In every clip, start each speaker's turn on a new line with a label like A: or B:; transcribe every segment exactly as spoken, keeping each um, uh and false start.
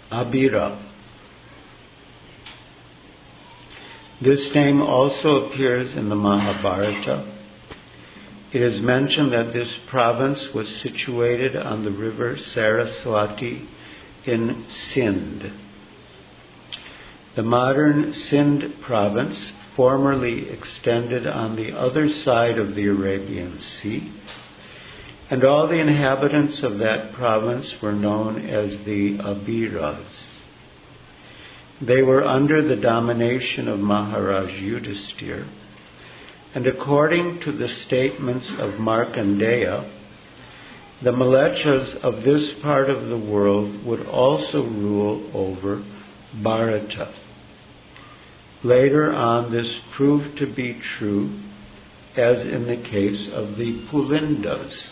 A: Abira. This name also appears in the Mahabharata. It is mentioned that this province was situated on the river Saraswati in Sindh. The modern Sindh province formerly extended on the other side of the Arabian Sea, and all the inhabitants of that province were known as the Abiras. They were under the domination of Maharaj Yudhisthira, and according to the statements of Markandeya, the Mlechas of this part of the world would also rule over Bharata. Later on, this proved to be true, as in the case of the Pulindas.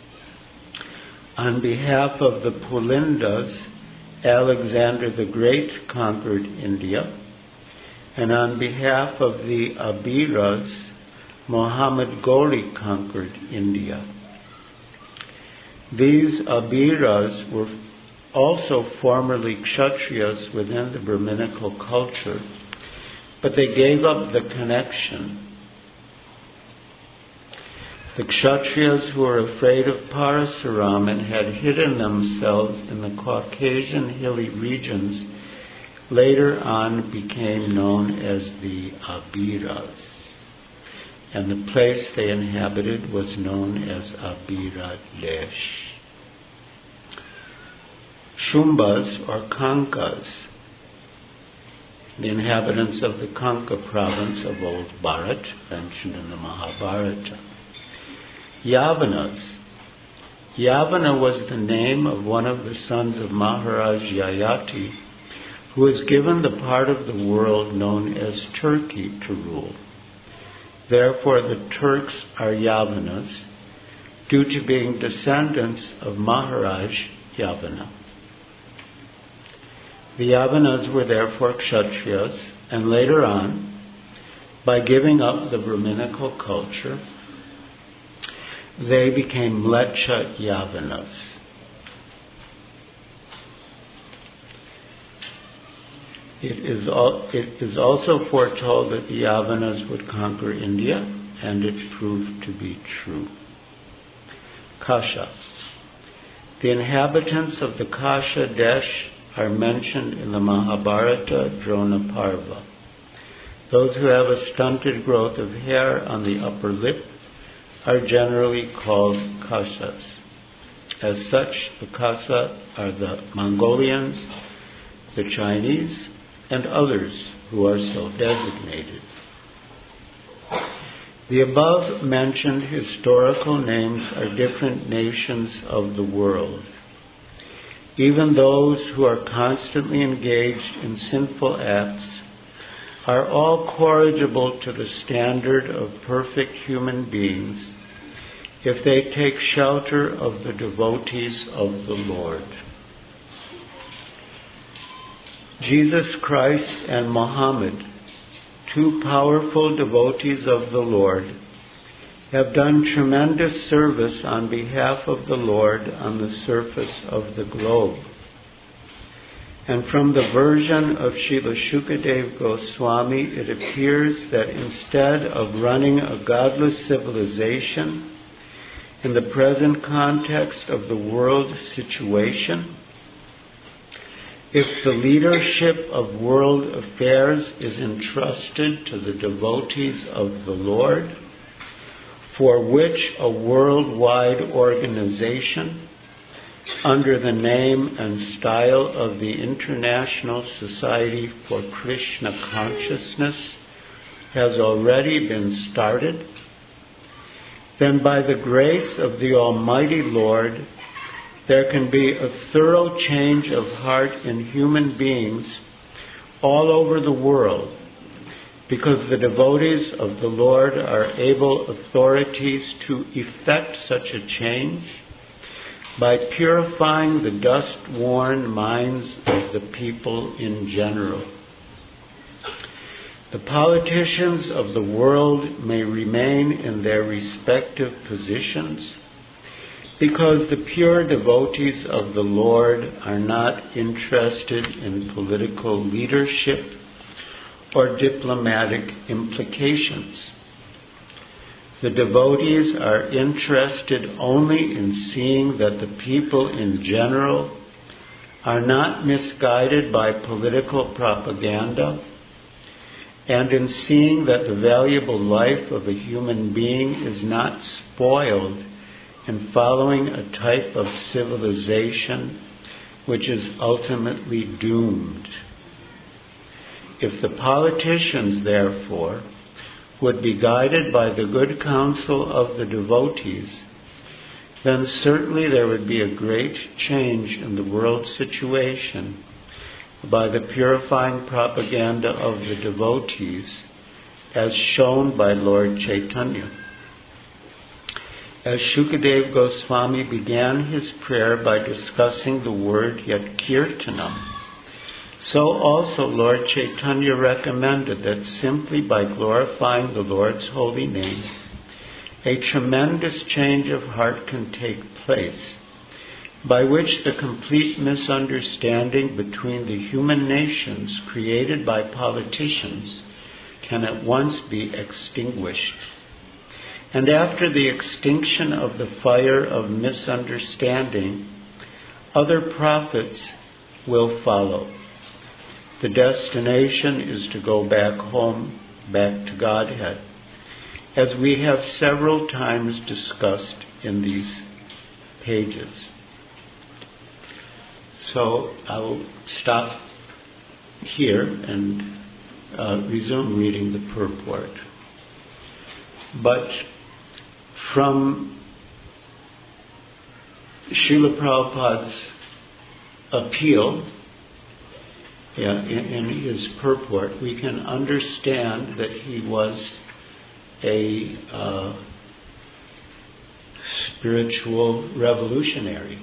A: On behalf of the Pulindas, Alexander the Great conquered India, and on behalf of the Abiras, Muhammad Ghori conquered India. These Abiras were also formerly Kshatriyas within the Brahminical culture, but they gave up the connection. The Kshatriyas who were afraid of Parasuram and had hidden themselves in the Caucasian hilly regions later on became known as the Abiras, and the place they inhabited was known as Abira Desh. Shumbas or Kankas, the inhabitants of the Kanka province of Old Bharat, mentioned in the Mahabharata. Yavanas. Yavana was the name of one of the sons of Maharaj Yayati, who was given the part of the world known as Turkey to rule. Therefore, the Turks are Yavanas, due to being descendants of Maharaj Yavana. The Yavanas were therefore Kshatriyas, and later on, by giving up the Brahminical culture, they became Mlecha Yavanas. It is, al- it is also foretold that the Yavanas would conquer India, and it proved to be true. Kasha. The inhabitants of the Kasha Desh are mentioned in the Mahabharata Drona Parva. Those who have a stunted growth of hair on the upper lip are generally called Kashas. As such, the Kasa are the Mongolians, the Chinese, and others who are so designated. The above mentioned historical names are different nations of the world. Even those who are constantly engaged in sinful acts are all corrigible to the standard of perfect human beings if they take shelter of the devotees of the Lord. Jesus Christ and Muhammad, two powerful devotees of the Lord, have done tremendous service on behalf of the Lord on the surface of the globe. And from the version of Srila Shukadev Goswami, it appears that instead of running a godless civilization in the present context of the world situation, if the leadership of world affairs is entrusted to the devotees of the Lord, for which a worldwide organization under the name and style of the International Society for Krishna Consciousness has already been started, then by the grace of the Almighty Lord, there can be a thorough change of heart in human beings all over the world, because the devotees of the Lord are able authorities to effect such a change by purifying the dust-worn minds of the people in general. The politicians of the world may remain in their respective positions, Because the pure devotees of the Lord are not interested in political leadership or diplomatic implications. The devotees are interested only in seeing that the people in general are not misguided by political propaganda, and in seeing that the valuable life of a human being is not spoiled in following a type of civilization which is ultimately doomed. If the politicians, therefore, would be guided by the good counsel of the devotees, then certainly there would be a great change in the world situation by the purifying propaganda of the devotees, as shown by Lord Chaitanya. As Shukadev Goswami began his prayer by discussing the word Yat Kirtanam, so also Lord Chaitanya recommended that simply by glorifying the Lord's holy name, a tremendous change of heart can take place, by which the complete misunderstanding between the human nations created by politicians can at once be extinguished. And after the extinction of the fire of misunderstanding, other prophets will follow. The destination is to go back home, back to Godhead, as we have several times discussed in these pages. So I'll stop here and uh, resume reading the purport. But from Srila Prabhupada's appeal yeah, in, in his purport, we can understand that he was a uh, spiritual revolutionary.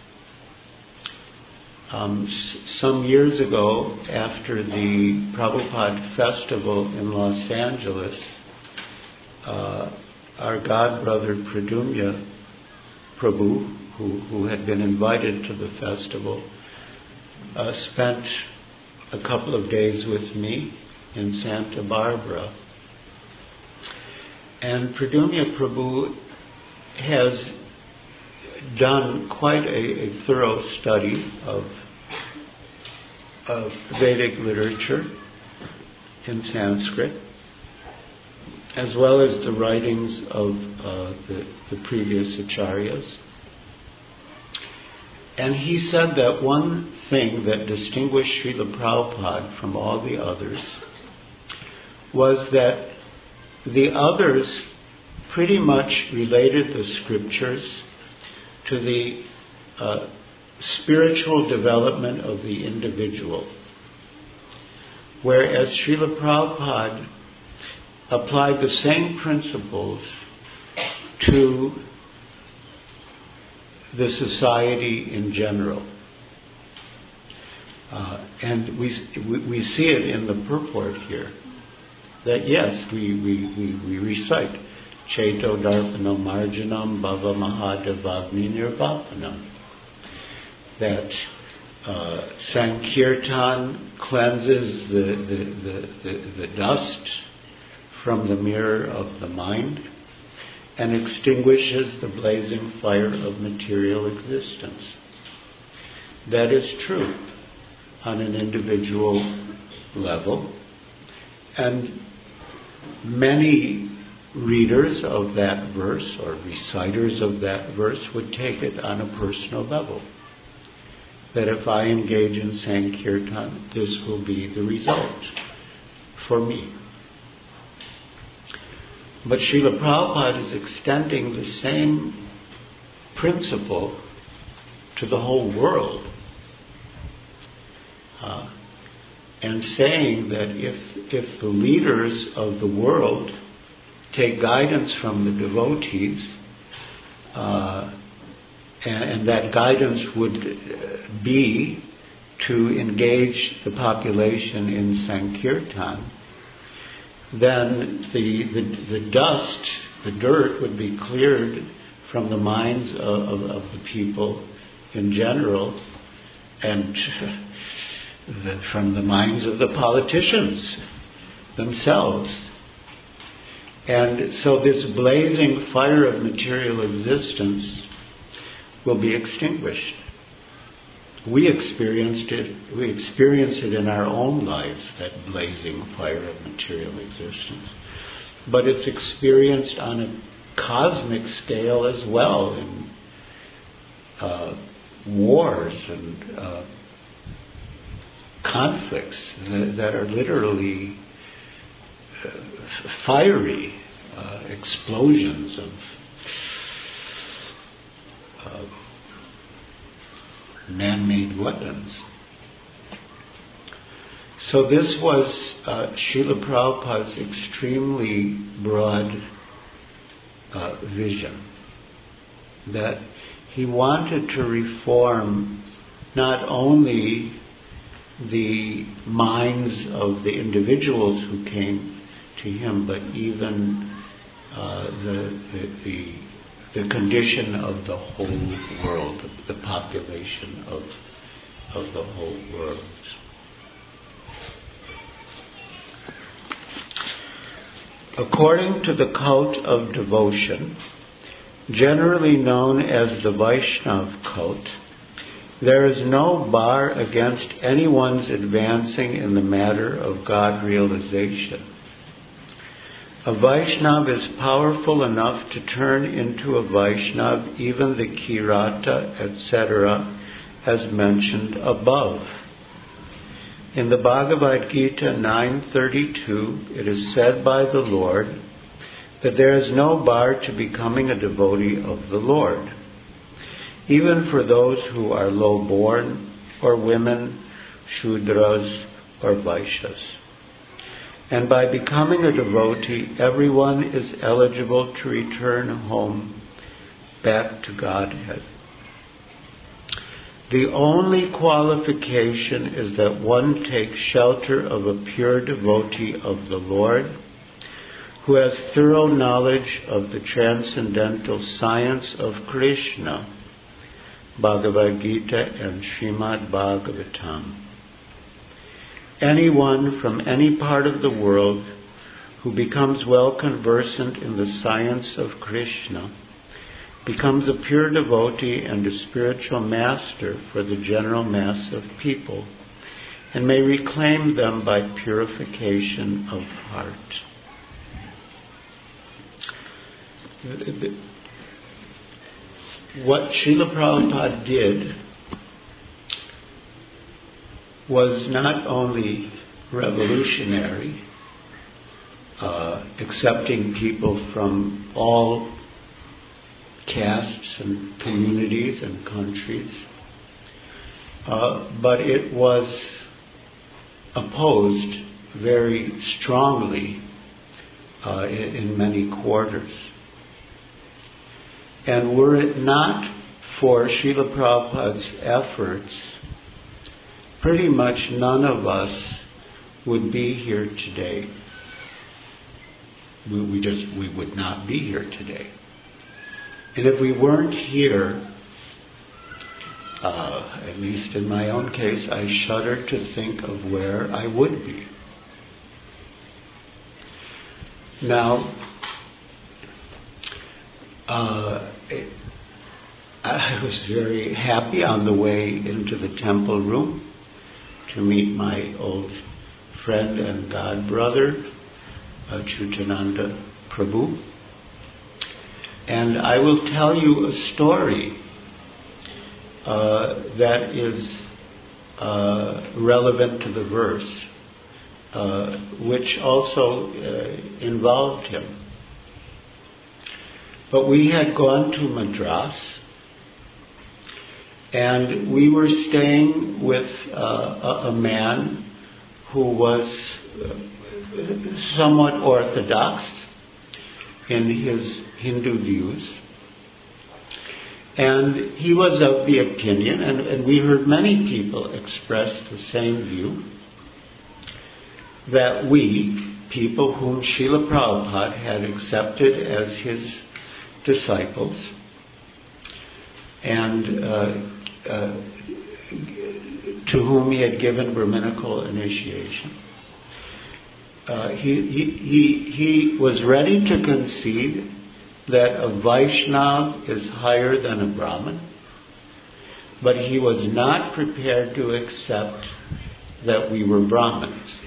A: Um, s- some years ago, after the Prabhupada festival in Los Angeles, uh, our godbrother Pradumya Prabhu, who, who had been invited to the festival, uh, spent a couple of days with me in Santa Barbara. And Pradumya Prabhu has done quite a, a thorough study of, of Vedic literature in Sanskrit, as well as the writings of uh, the, the previous acharyas. And he said that one thing that distinguished Srila Prabhupada from all the others was that the others pretty much related the scriptures to the uh, spiritual development of the individual, whereas Srila Prabhupada applied the same principles to the society in general. Uh, and we, we we see it in the purport here, that yes, we, we, we, we recite Cheto Darpanam Marjanam Bhava Mahadevagni Nirvapanam, that uh, Sankirtan cleanses the, the, the, the, the dust from the mirror of the mind and extinguishes the blazing fire of material existence. That is true on an individual level, and many readers of that verse or reciters of that verse would take it on a personal level. That if I engage in Sankirtan, this will be the result for me. But Srila Prabhupada is extending the same principle to the whole world, uh, and saying that if if the leaders of the world take guidance from the devotees, uh, and, and that guidance would be to engage the population in Sankirtan, then the, the, the dust, the dirt would be cleared from the minds of, of, of the people in general, and the, from the minds of the politicians themselves. And so this blazing fire of material existence will be extinguished. We experienced it, we experience it in our own lives, that blazing fire of material existence. But it's experienced on a cosmic scale as well, in uh, wars and uh, conflicts that, that are literally uh, fiery uh, explosions of uh, man-made weapons. So this was uh, Srila Prabhupada's extremely broad uh, vision, that he wanted to reform not only the minds of the individuals who came to him, but even uh, the, the, the the condition of the whole world, the population of of the whole world. According to the cult of devotion, generally known as the Vaishnav cult, there is no bar against anyone's advancing in the matter of God realization. A Vaishnav is powerful enough to turn into a Vaishnav even the Kirata, et cetera, as mentioned above. In the Bhagavad Gita nine thirty-two, it is said by the Lord that there is no bar to becoming a devotee of the Lord, even for those who are low-born, or women, Shudras, or Vaishyas. And by becoming a devotee, everyone is eligible to return home back to Godhead. The only qualification is that one takes shelter of a pure devotee of the Lord, who has thorough knowledge of the transcendental science of Krishna, Bhagavad Gita and Srimad Bhagavatam. Anyone from any part of the world who becomes well conversant in the science of Krishna becomes a pure devotee and a spiritual master for the general mass of people, and may reclaim them by purification of heart. What Srila Prabhupada did was not only revolutionary, uh, accepting people from all castes and communities and countries, uh, but it was opposed very strongly uh, in, in many quarters. And were it not for Srila Prabhupada's efforts, pretty much none of us would be here today. We, we just, we would not be here today. And if we weren't here, uh, at least in my own case, I shudder to think of where I would be. Now, uh, I was very happy on the way into the temple room to meet my old friend and god brother, uh, Chutananda Prabhu. And I will tell you a story uh, that is uh, relevant to the verse, uh, which also uh, involved him. But we had gone to Madras, and we were staying with uh, a, a man who was uh, somewhat orthodox in his Hindu views. And he was of the opinion, and, and we heard many people express the same view, that we, people whom Srila Prabhupada had accepted as his disciples, and uh, uh, to whom he had given Brahminical initiation. Uh, he, he, he, he was ready to concede that a Vaishnav is higher than a Brahmin, but he was not prepared to accept that we were Brahmins.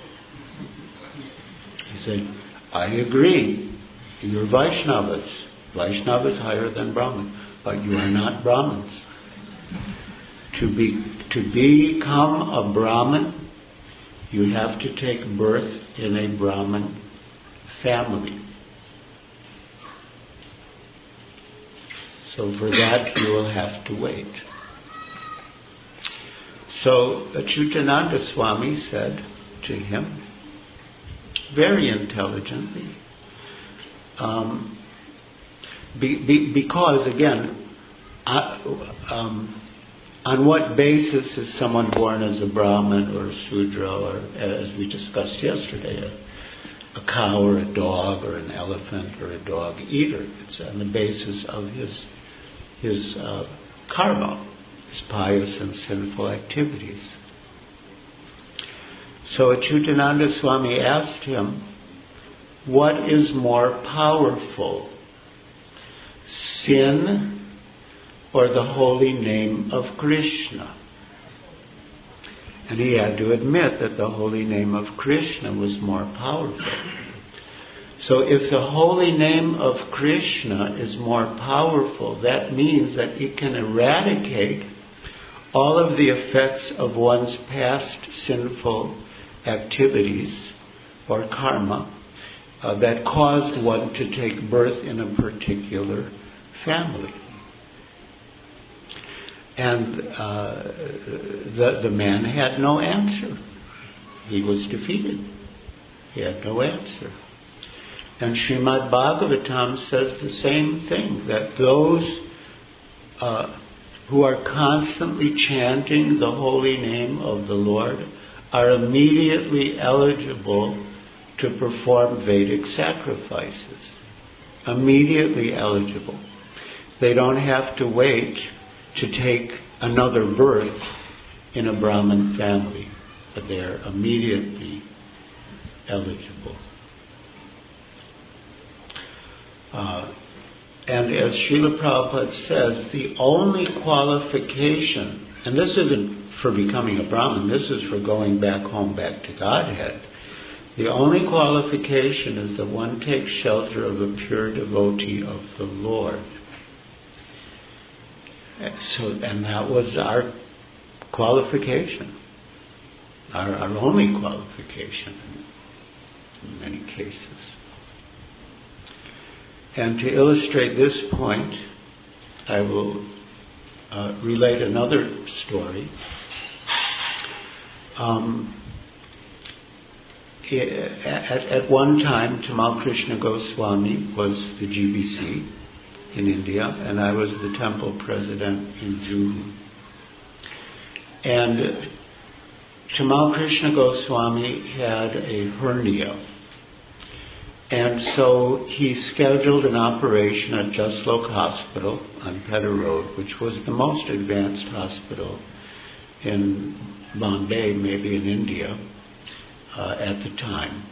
A: He said, I agree, you're Vaishnavas. Vaishnava is higher than Brahmin, but you are not Brahmins. To be, to become a Brahmin, you have to take birth in a Brahmin family. So for that you will have to wait. So Achyutananda Swami said to him, very intelligently, um, be, be, because again, uh, um, on what basis is someone born as a Brahmin or a Sudra, or as we discussed yesterday, a, a cow or a dog or an elephant or a dog eater? It's on the basis of his his uh, karma, his pious and sinful activities. So Achyutananda Swami asked him, what is more powerful, sin or the holy name of Krishna? And he had to admit that the holy name of Krishna was more powerful. So if the holy name of Krishna is more powerful, that means that it can eradicate all of the effects of one's past sinful activities or karma uh, that caused one to take birth in a particular family. And uh, the, the man had no answer. He was defeated. He had no answer. And Srimad Bhagavatam says the same thing, that those uh, who are constantly chanting the holy name of the Lord are immediately eligible to perform Vedic sacrifices. Immediately eligible. They don't have to wait to take another birth in a Brahmin family, but they are immediately eligible. Uh, and as Srila Prabhupada says, the only qualification, and this isn't for becoming a Brahmin, this is for going back home, back to Godhead. The only qualification is that one takes shelter of a pure devotee of the Lord. So, and that was our qualification, our, our only qualification in many cases. And to illustrate this point, I will uh, relate another story. Um, at, at one time, Tamal Krishna Goswami was the G B C in India, and I was the temple president in Juhu. And Tamal Krishna Goswami had a hernia. And so he scheduled an operation at Jaslok Hospital on Pedder Road, which was the most advanced hospital in Bombay, maybe in India, uh, at the time.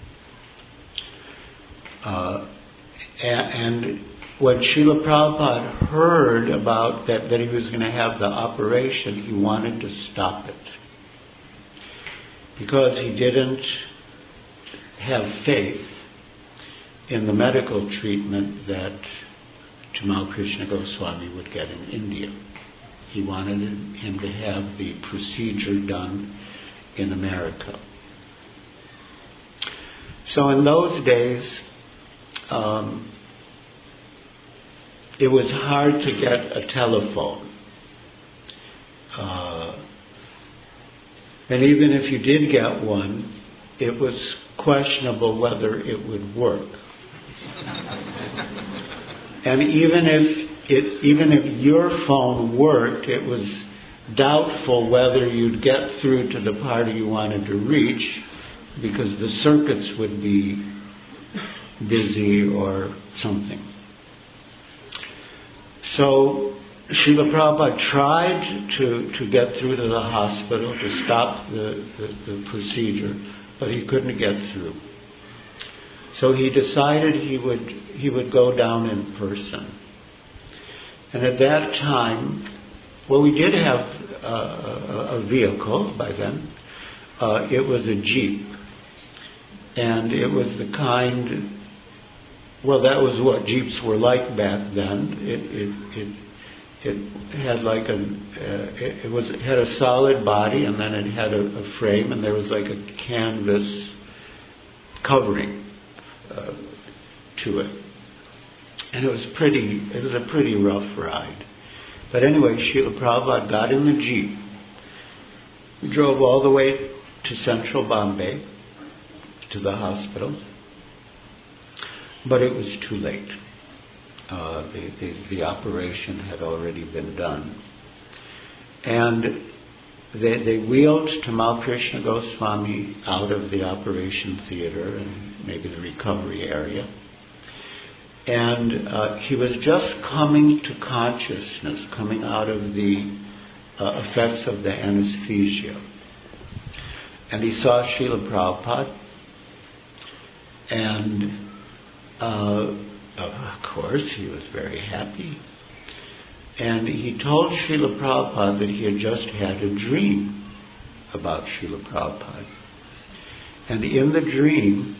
A: Uh, and, and when Srila Prabhupada heard about that, that he was going to have the operation, he wanted to stop it. Because he didn't have faith in the medical treatment that Tamal Krishna Goswami would get in India. He wanted him to have the procedure done in America. So in those days, um, it was hard to get a telephone. Uh, and even if you did get one, it was questionable whether it would work. And even if it, even if your phone worked, it was doubtful whether you'd get through to the party you wanted to reach, because the circuits would be busy or something. So Srila Prabhupada tried to, to get through to the hospital to stop the, the, the procedure, but he couldn't get through. So he decided he would he would go down in person. And at that time, well, we did have uh, a, a vehicle by then. Uh, it was a Jeep. And it was the kind, well, that was what Jeeps were like back then. It it it, it had like a, uh, it, it was it had a solid body, and then it had a, a frame, and there was like a canvas covering uh, to it. And it was pretty, it was a pretty rough ride. But anyway, Srila Prabhupada got in the Jeep. We drove all the way to central Bombay, to the hospital. But it was too late. Uh, the, the, the operation had already been done. And they, they wheeled Tamal Krishna Goswami out of the operation theater and maybe the recovery area. And uh, he was just coming to consciousness, coming out of the uh, effects of the anesthesia. And he saw Srila Prabhupada, and uh, of course he was very happy. And he told Srila Prabhupada that he had just had a dream about Srila Prabhupada. And in the dream,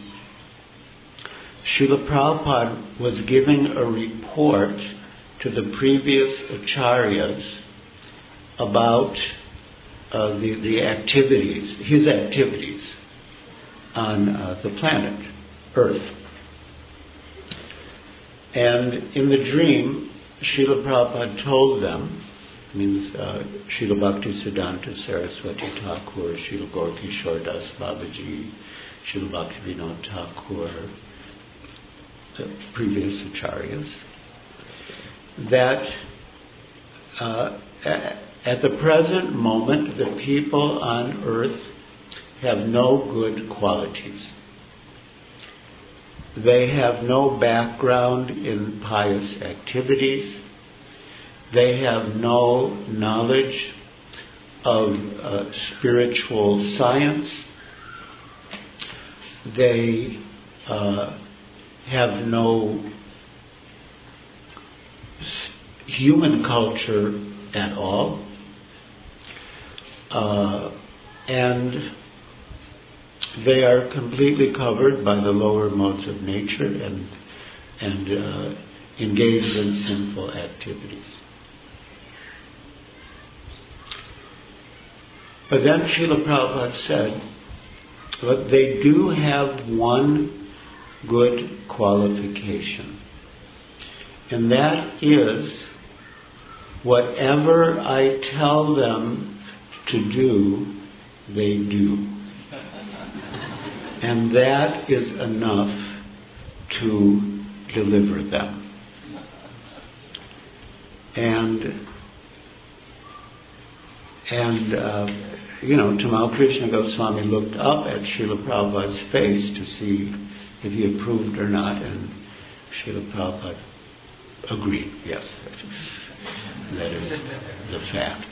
A: Srila Prabhupada was giving a report to the previous acharyas about uh, the, the activities, his activities on uh, the planet Earth. And in the dream, Srila Prabhupada told them, means uh, Srila Bhaktisiddhanta Saraswati Thakur, Srila Gaura Das Babaji, Srila Bhaktivinoda Thakur, the previous acharyas, that uh, at the present moment the people on earth have no good qualities. They have no background in pious activities. They have no knowledge of uh, spiritual science. They uh, have no human culture at all. Uh, and they are completely covered by the lower modes of nature and and uh, engaged in sinful activities. But then Srila Prabhupada said, but they do have one good qualification, and that is whatever I tell them to do, they do. And that is enough to deliver them. And, and uh, you know, Tamal Krishna Goswami looked up at Srila Prabhupada's face to see if he approved or not, and Srila Prabhupada agreed, yes, that is, that is the fact.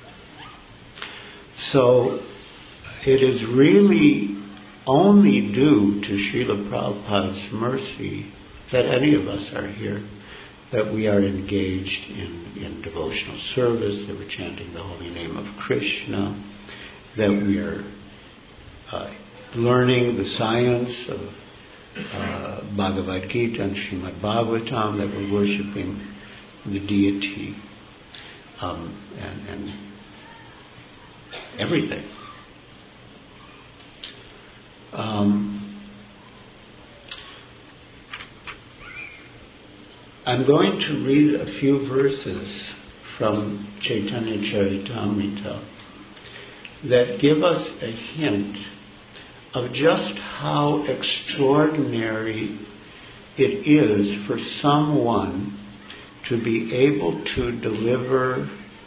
A: So, it is really only due to Srila Prabhupada's mercy that any of us are here, that we are engaged in, in devotional service, that we're chanting the holy name of Krishna, that we are uh, learning the science of uh, Bhagavad Gita and Srimad Bhagavatam, that we're worshipping the deity um, and, and everything. Um, I'm going to read a few verses from Chaitanya Charitamrita that give us a hint of just how extraordinary it is for someone to be able to deliver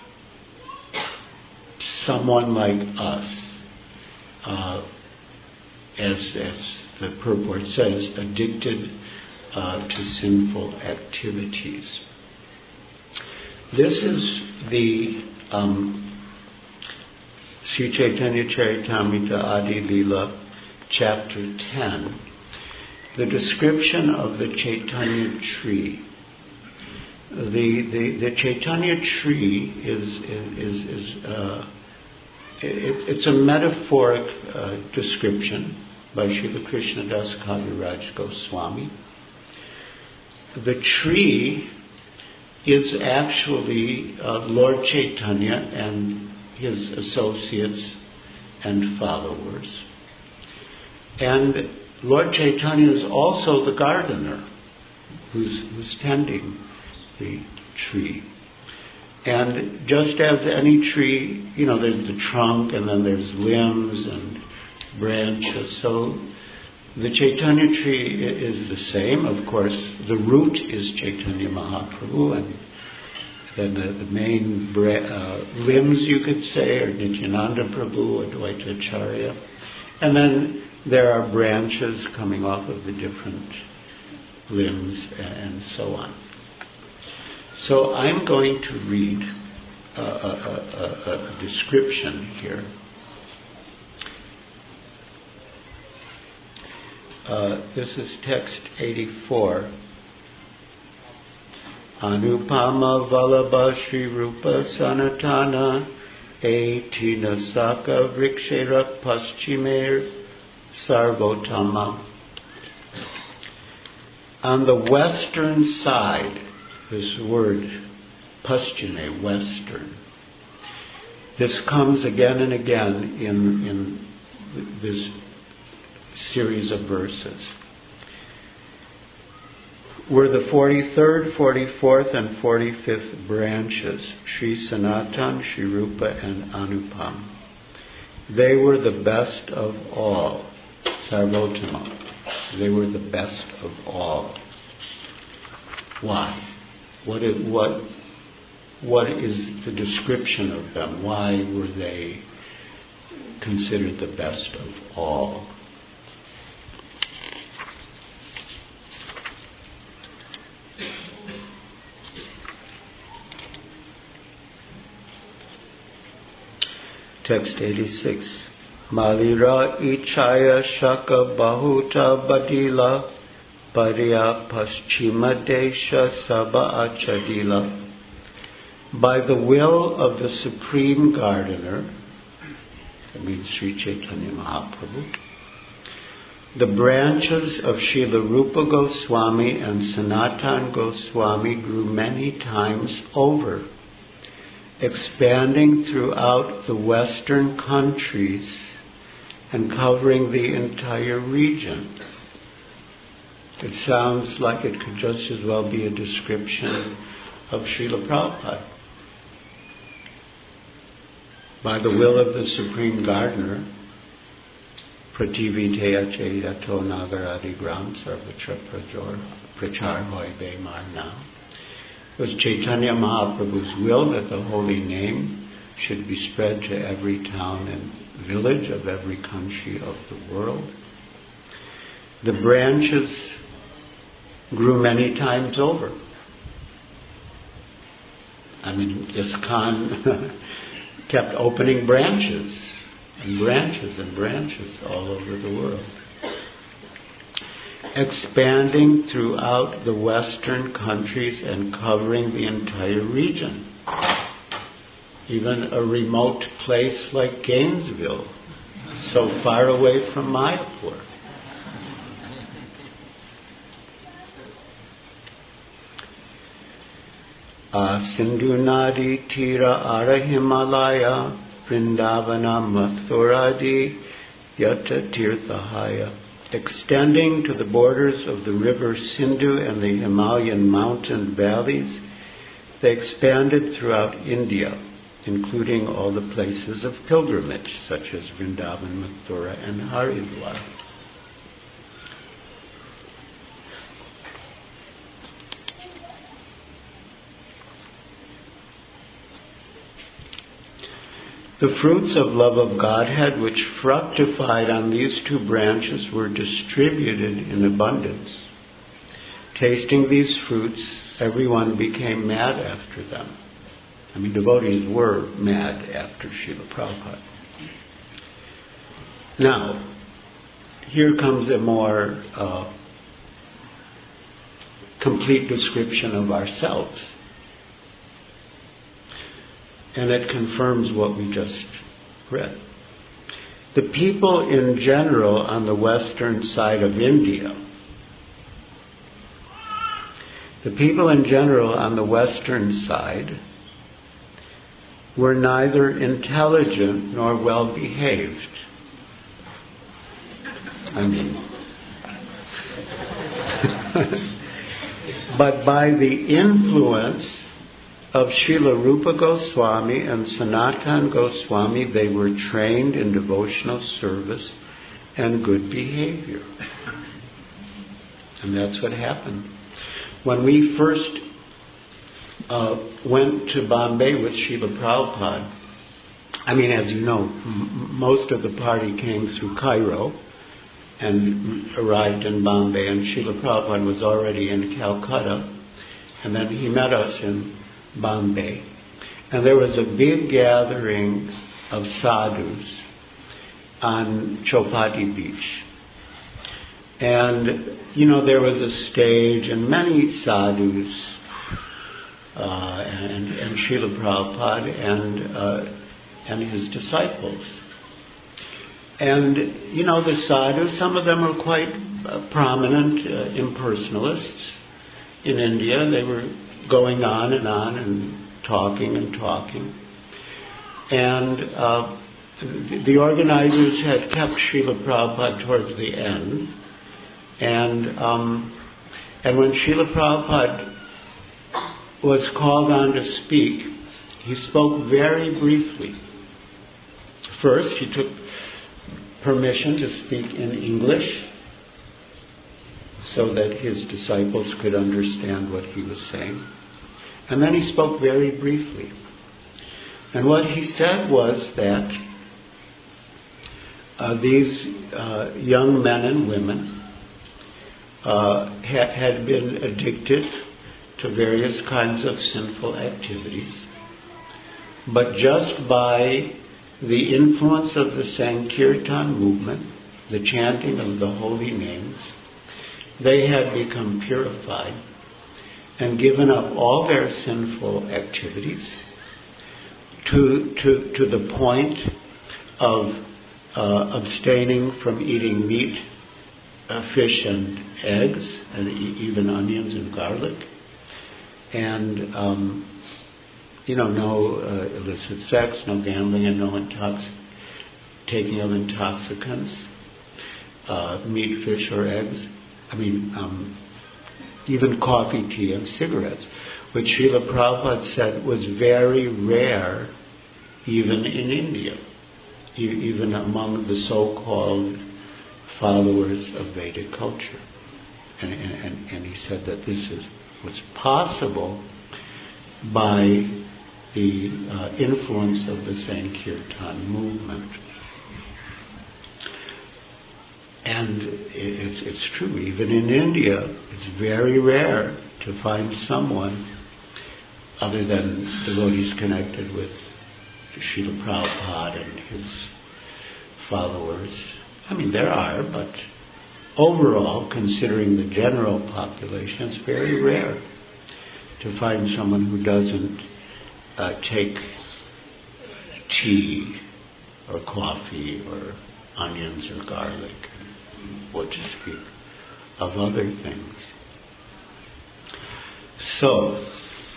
A: someone like us, uh, as, as the purport says, addicted uh, to sinful activities. This is the um, Sri Chaitanya Charitamrita Adi Lila, chapter ten, the description of the Chaitanya tree. The the, the Chaitanya tree is is is uh, it, it's a metaphoric uh, description by Srila Krishnadas Kaviraj Goswami. The tree is actually uh, Lord Chaitanya and his associates and followers. And Lord Chaitanya is also the gardener who's, who's tending the tree. And just as any tree, you know, there's the trunk and then there's limbs and branches. So the Chaitanya tree is the same. Of course, the root is Chaitanya Mahaprabhu, and then the, the main bra- uh, limbs, you could say, are Nityananda Prabhu, Advaita Acharya. And then there are branches coming off of the different limbs and so on. So I'm going to read a, a, a, a description here. Uh, this is text eighty-four. Anupama Vallabha Shri Rupa Sanatana Eti Nasaka Vrikshera Paschimer Sarvotama. On the western side, this word Paschime, western, this comes again and again in, in this series of verses, were the forty-third, forty-fourth, and forty-fifth branches, Sri Sanatan, Sri Rupa, and Anupam. They were the best of all, Sarvotama. They were the best of all. Why? What is, what, what is the description of them? Why were they considered the best of all? Text eighty-six. Malira Ichaya Shaka Bahuta Badila Parya Paschima Desha Saba Achadila. By the will of the Supreme Gardener, that means Sri Chaitanya Mahaprabhu, the branches of Srila Rupa Goswami and Sanatan Goswami grew many times over, expanding throughout the western countries and covering the entire region. It sounds like it could just as well be a description of Srila Prabhupada. By the will of the Supreme Gardener, Prativiteya Cheyato Nagaradi Gram Sarvatra Prachar Hoy Bemar now. It was Chaitanya Mahaprabhu's will that the holy name should be spread to every town and village of every country of the world. The branches grew many times over. I mean, ISKCON kept opening branches and branches and branches all over the world, expanding throughout the western countries and covering the entire region. Even a remote place like Gainesville, so far away from Mayapur. Uh, Sindhu Nadi Tira Ara Himalaya Vrindavana Mathuradi Yata Tirthahaya. Extending to the borders of the river Sindhu and the Himalayan mountain valleys, they expanded throughout India, including all the places of pilgrimage, such as Vrindavan, Mathura, and Haridwar. The fruits of love of Godhead which fructified on these two branches were distributed in abundance. Tasting these fruits, everyone became mad after them. I mean, devotees were mad after Srila Prabhupada. Now, here comes a more uh, complete description of ourselves. And it confirms what we just read. The people in general on the western side of India, the people in general on the western side were neither intelligent nor well behaved. I mean, but by the influence of Srila Rupa Goswami and Sanatana Goswami, they were trained in devotional service and good behavior. And that's what happened. When we first uh, went to Bombay with Srila Prabhupada, I mean, as you know, m- most of the party came through Cairo and arrived in Bombay, and Srila Prabhupada was already in Calcutta, and then he met us in Bombay. And there was a big gathering of sadhus on Chowpatty Beach. And, you know, there was a stage and many sadhus uh, and, and Srila Prabhupada and, uh, and his disciples. And, you know, the sadhus, some of them were quite uh, prominent uh, impersonalists in India. They were going on and on and talking and talking. And uh, the, the organizers had kept Srila Prabhupada towards the end. And um, and when Srila Prabhupada was called on to speak, he spoke very briefly. First, he took permission to speak in English so that his disciples could understand what he was saying. And then he spoke very briefly. And what he said was that uh, these uh, young men and women uh, ha- had been addicted to various kinds of sinful activities, but just by the influence of the Sankirtan movement, the chanting of the holy names, they had become purified and given up all their sinful activities to to to the point of uh, abstaining from eating meat, uh, fish and eggs, and e- even onions and garlic, and um, you know, no uh, illicit sex, no gambling, and no intoxic- taking of intoxicants, uh, meat, fish, or eggs. I mean, um, even coffee, tea, and cigarettes, which Srila Prabhupada said was very rare even in India, e- even among the so-called followers of Vedic culture. And, and, and he said that this is, was possible by the uh, influence of the Sankirtan movement. And it's, it's true, even in India, it's very rare to find someone other than devotees connected with Srila Prabhupada and his followers. I mean, there are, but overall, considering the general population, it's very rare to find someone who doesn't uh, take tea or coffee or onions or garlic, what to speak of other things. So,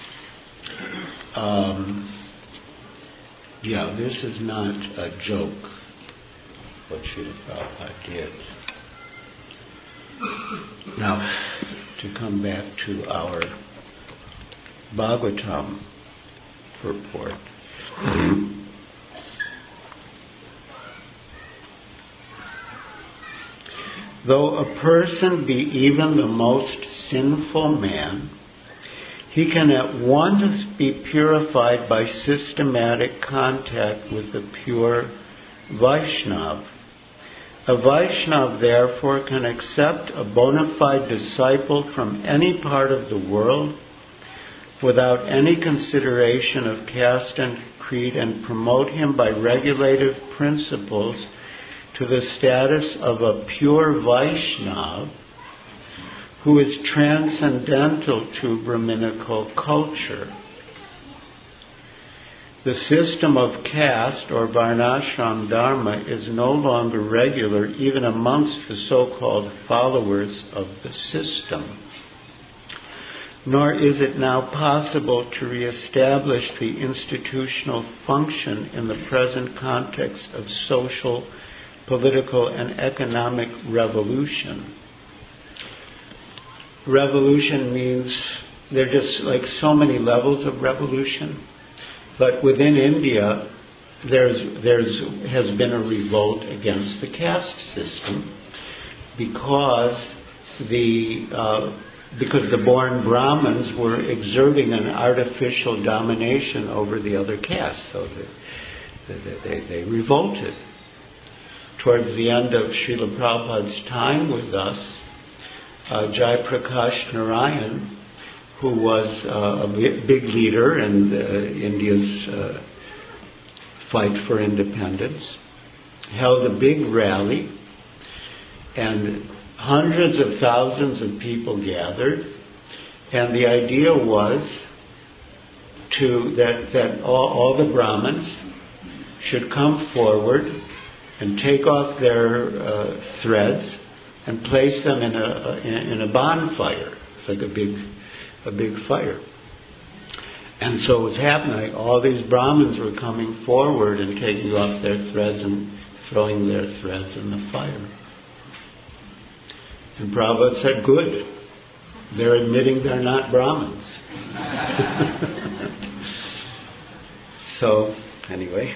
A: um, yeah, this is not a joke, what Srila Prabhupada did. Now, to come back to our Bhagavatam purport. Though a person be even the most sinful man, he can at once be purified by systematic contact with the pure Vaishnava. A Vaishnava, therefore, can accept a bona fide disciple from any part of the world, without any consideration of caste and creed, and promote him by regulative principles to the status of a pure Vaishnava who is transcendental to Brahminical culture. The system of caste or varnashram dharma is no longer regular even amongst the so-called followers of the system. Nor is it now possible to reestablish the institutional function in the present context of social, political, and economic revolution. Revolution means there are just like so many levels of revolution. But within India, there's, there's has been a revolt against the caste system because the uh, because the born Brahmins were exerting an artificial domination over the other castes, so they, they, they, they revolted. Towards the end of Srila Prabhupada's time with us, uh, Jayaprakash Narayan, who was uh, a big leader in uh, India's uh, fight for independence, held a big rally, and hundreds of thousands of people gathered, and the idea was to that, that all, all the Brahmins should come forward and take off their uh, threads and place them in a in, in a bonfire. It's like a big a big fire. And so it was happening. All these Brahmins were coming forward and taking off their threads and throwing their threads in the fire. And Prabhupada said, good. They're admitting they're not Brahmins. So, anyway.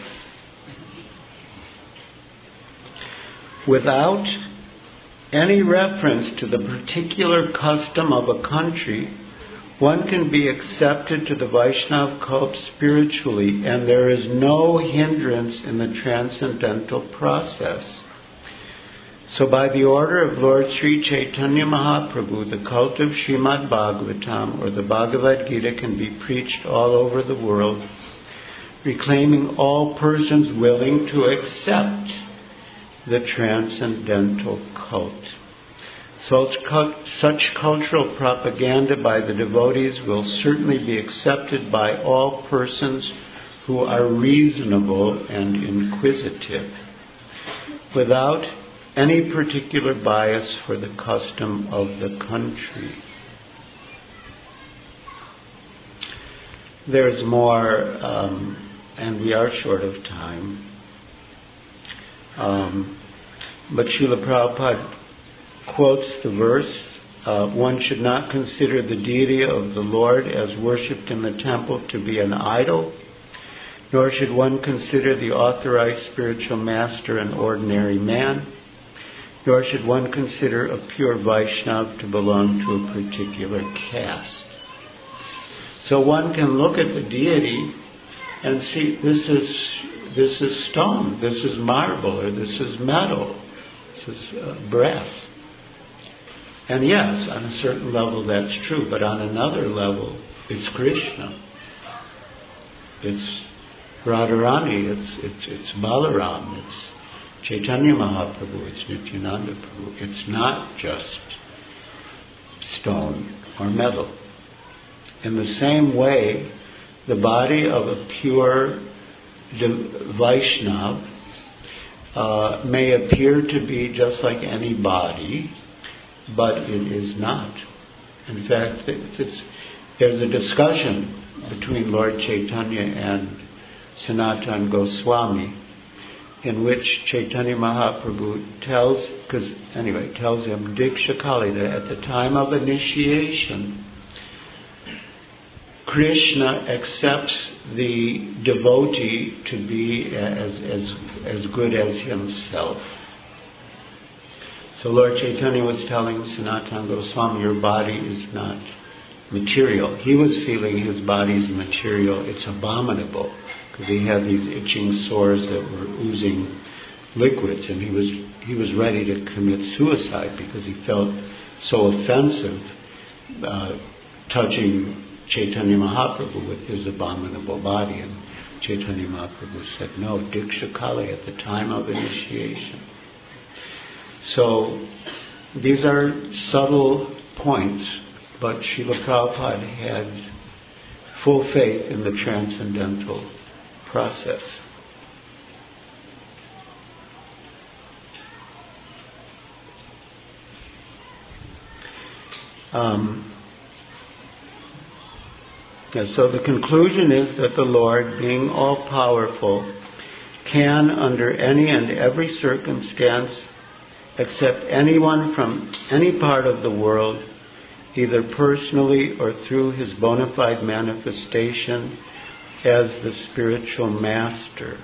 A: Without any reference to the particular custom of a country, one can be accepted to the Vaishnava cult spiritually, and there is no hindrance in the transcendental process. So by the order of Lord Sri Chaitanya Mahaprabhu, the cult of Srimad Bhagavatam or the Bhagavad Gita can be preached all over the world, reclaiming all persons willing to accept the transcendental cult. Such, such cultural propaganda by the devotees will certainly be accepted by all persons who are reasonable and inquisitive, without any particular bias for the custom of the country. There's more, um, and we are short of time, um, but Srila Prabhupada quotes the verse, uh, one should not consider the deity of the Lord as worshipped in the temple to be an idol, nor should one consider the authorized spiritual master an ordinary man, nor should one consider a pure Vaishnava to belong to a particular caste. So one can look at the deity and see this is this is stone, this is marble, or this is metal, this is uh, brass. And yes, on a certain level that's true, but on another level, it's Krishna. It's Radharani, it's it's it's Balaram, it's Chaitanya Mahaprabhu, it's Nityananda Prabhu. It's not just stone or metal. In the same way, the body of a pure Vaishnava uh, may appear to be just like any body, but it is not. In fact, it's, it's, there's a discussion between Lord Chaitanya and Sanatana Goswami, in which Chaitanya Mahaprabhu tells, because anyway, tells him Diksha Kali that at the time of initiation, Krishna accepts the devotee to be as as as good as himself. So Lord Chaitanya was telling Sanatana Goswami, your body is not material. He was feeling his body's material. It's abominable, because he had these itching sores that were oozing liquids, and he was he was ready to commit suicide because he felt so offensive uh, touching Chaitanya Mahaprabhu with his abominable body, and Chaitanya Mahaprabhu said, no, Diksha Kali at the time of initiation. So these are subtle points, but Srila Prabhupada had full faith in the transcendental process. Um, yeah, so the conclusion is that the Lord, being all-powerful, can, under any and every circumstance, accept anyone from any part of the world, either personally or through his bona fide manifestation as the spiritual master.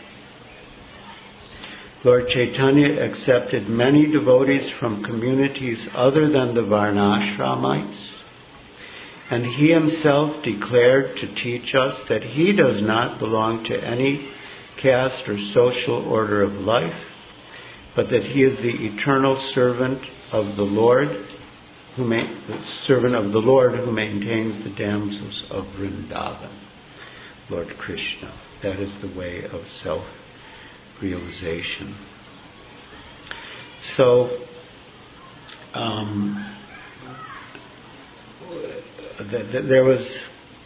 A: Lord Chaitanya accepted many devotees from communities other than the Varnashramites, and he himself declared to teach us that he does not belong to any caste or social order of life, but that he is the eternal servant of the Lord, who ma- the servant of the Lord who maintains the damsels of Vrindavan, Lord Krishna. That is the way of self-realization. So, um, th- th- there was.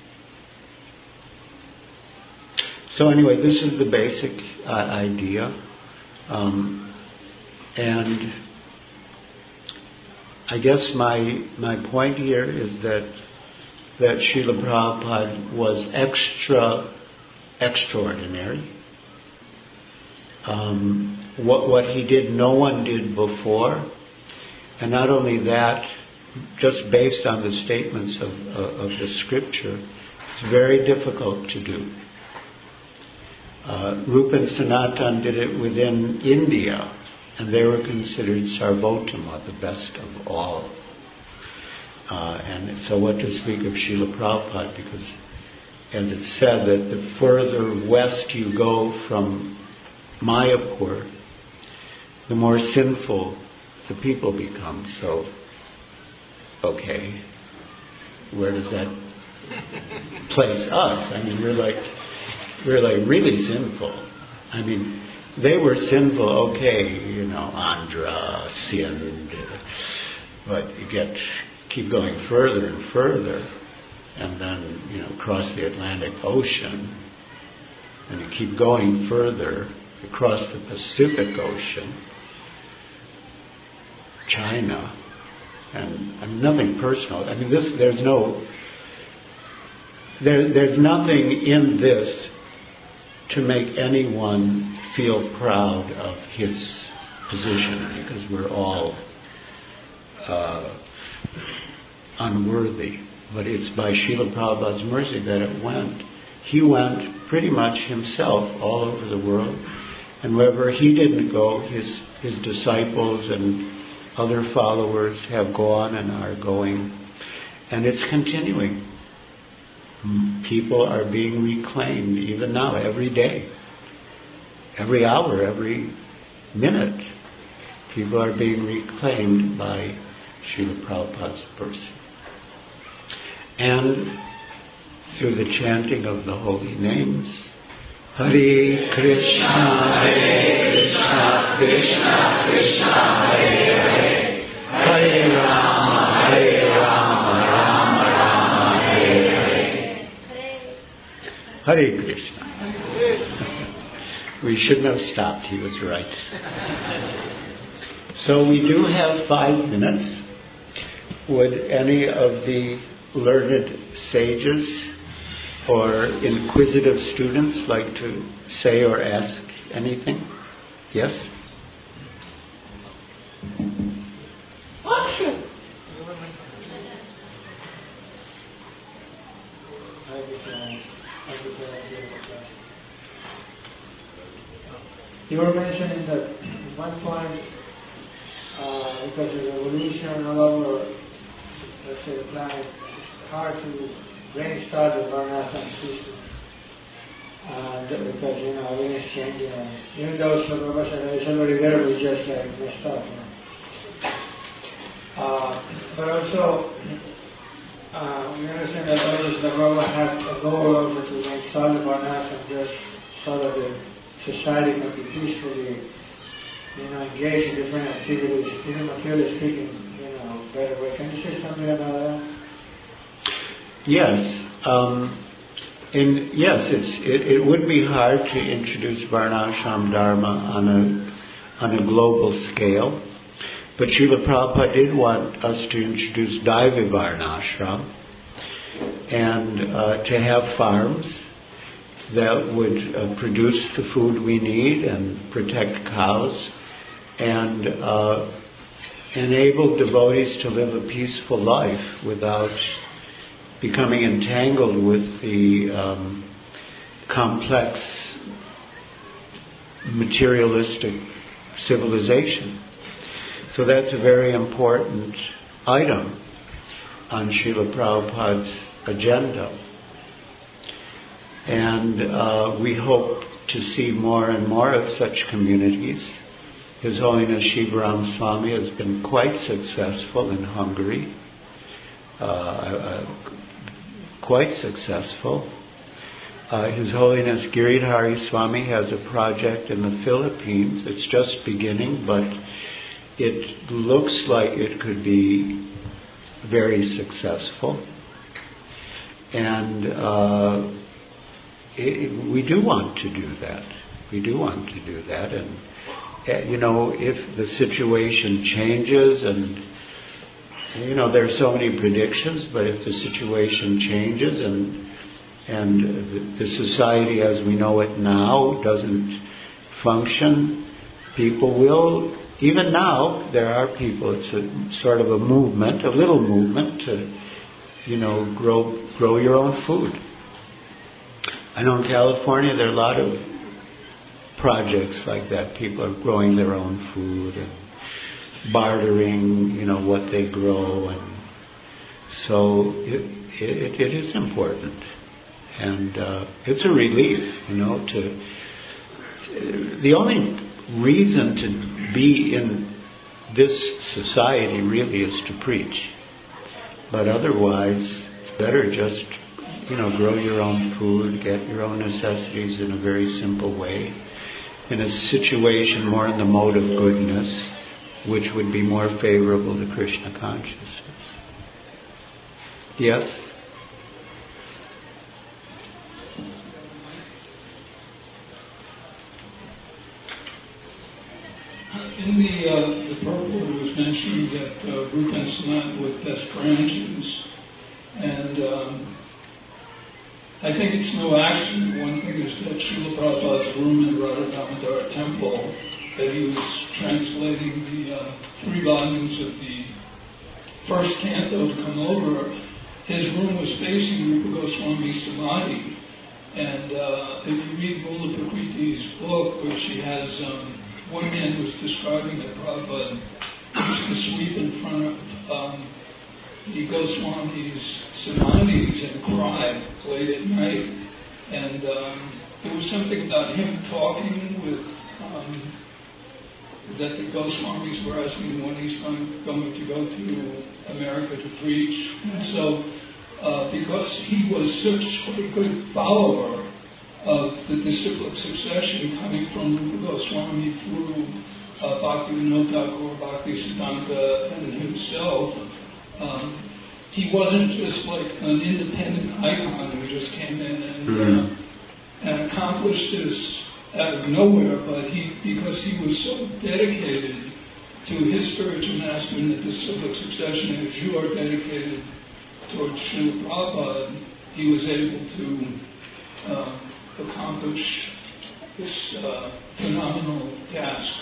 A: So anyway, this is the basic uh, idea, um, and I guess my my point here is that that Srila Prabhupada was extra extraordinary. Um, what what he did, no one did before, and not only that, just based on the statements of uh, of the scripture, it's very difficult to do. Uh, Rupa and Sanatan did it within India, and they were considered Sarvotama, the best of all. Uh, and so what to speak of Srila Prabhupada, because as it's said that the further west you go from Mayapur, the more sinful the people become. So, okay, where does that place us? I mean, we're like, we're like really sinful. I mean, they were sinful, okay, you know, Andhra, Sindh, but you get, keep going further and further, and then, you know, cross the Atlantic Ocean, and you keep going further, across the Pacific Ocean, China, and I mean, nothing personal. I mean, this, there's no, there, there's nothing in this to make anyone feel proud of his position, because we're all uh, unworthy. But it's by Srila Prabhupada's mercy that it went. He went pretty much himself all over the world, and wherever he didn't go, his his disciples and other followers have gone and are going, and it's continuing. People are being reclaimed even now, every day, every hour, every minute. People are being reclaimed by Srila Prabhupada's mercy. And through the chanting of the holy names, Hare Krishna, Hare Krishna, Krishna Krishna, Hare Hare, Hare Rama, Hare Rama, Rama Rama, Hare Hare. Hare Krishna. We shouldn't have stopped, he was right. So we do have five minutes. Would any of the learned sages or inquisitive students like to say or ask anything? Yes?
B: You were mentioning that at one point, uh, because of evolution all over, let's say, the planet, it's hard to restart the Varnashram system. Uh, because, you know, everything is changing. And even though Prabhupada said it's already there, we just like messed up. You know? uh, but also, Uh, we understand that always the Baba had a goal also to make solid Varnashram just so that the society can be peacefully, you know, engaged in different activities, even materially speaking, you know, better way. Can you say something about that?
A: Yes. Um, and yes, it's, it, it would be hard to introduce Varnashram Dharma on a, on a global scale. But Srila Prabhupada did want us to introduce Daivi Varnashram and uh, to have farms that would uh, produce the food we need and protect cows and uh, enable devotees to live a peaceful life without becoming entangled with the um, complex materialistic civilization. So that's a very important item on Srila Prabhupada's agenda. And uh, we hope to see more and more of such communities. His Holiness Shivaram Swami has been quite successful in Hungary. Uh, uh, quite successful. Uh, His Holiness Giridhari Swami has a project in the Philippines. It's just beginning, but it looks like it could be very successful. And uh, it, we do want to do that. We do want to do that. And, uh, you know, if the situation changes and, you know, there are so many predictions, but if the situation changes and and the, the society as we know it now doesn't function, people will, even now, there are people, it's a sort of a movement, a little movement to, you know, grow grow your own food. I know in California there are a lot of projects like that. People are growing their own food and bartering, you know, what they grow, and so it, it, it is important, and uh, it's a relief, you know. To the only reason to be in this society really is to preach, but otherwise it's better just, you know, grow your own food, get your own necessities in a very simple way, in a situation more in the mode of goodness, which would be more favorable to Krishna consciousness. Yes?
C: In the, uh, the purport it was mentioned that uh, Rupa and Sanat were best branches, and um, I think it's no accident. One thing is that Srila Prabhupada's room in Radha Damodar Temple, that he was translating the uh, three volumes of the first canto to come over. His room was facing Rupa Goswami's Samadhi, and uh, if you read Mula Prakriti's book, which he has, um, one man was describing that Prabhupada used to sleep in front of um, the Goswami's Samadhis and cry late at night, and um, there was something about him talking with um, that the Goswamis were asking when he's going, going to go to America to preach. And so, uh, because he was such a good follower of the disciplic succession coming from Rupa Goswami through uh, Bhaktivinoda Thakur, Bhaktisiddhanta, and himself, um, he wasn't just like an independent icon who just came in and, mm-hmm. uh, and accomplished this out of nowhere, but he, because he was so dedicated to his spiritual master in the disciplic succession, as you are dedicated towards Srila Prabhupada, he was able to uh, accomplish this uh, phenomenal task.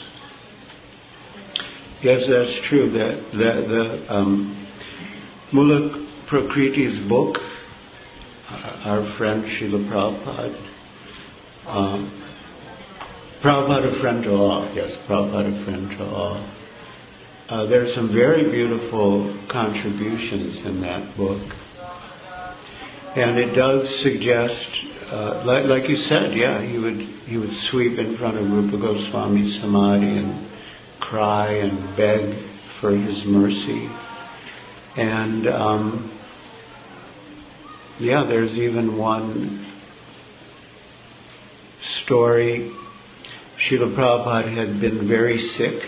A: Yes, that's true. That the, the um, Mula Prakriti's book, uh, our friend Srila Prabhupada, um, Prabhupada a friend to all, yes, Prabhupada a friend to all. Uh, there are some very beautiful contributions in that book. And it does suggest, uh, like, like you said, yeah, he would he would sweep in front of Rupa Goswami's Samadhi and cry and beg for his mercy. And um, yeah, there's even one story. Srila Prabhupada had been very sick,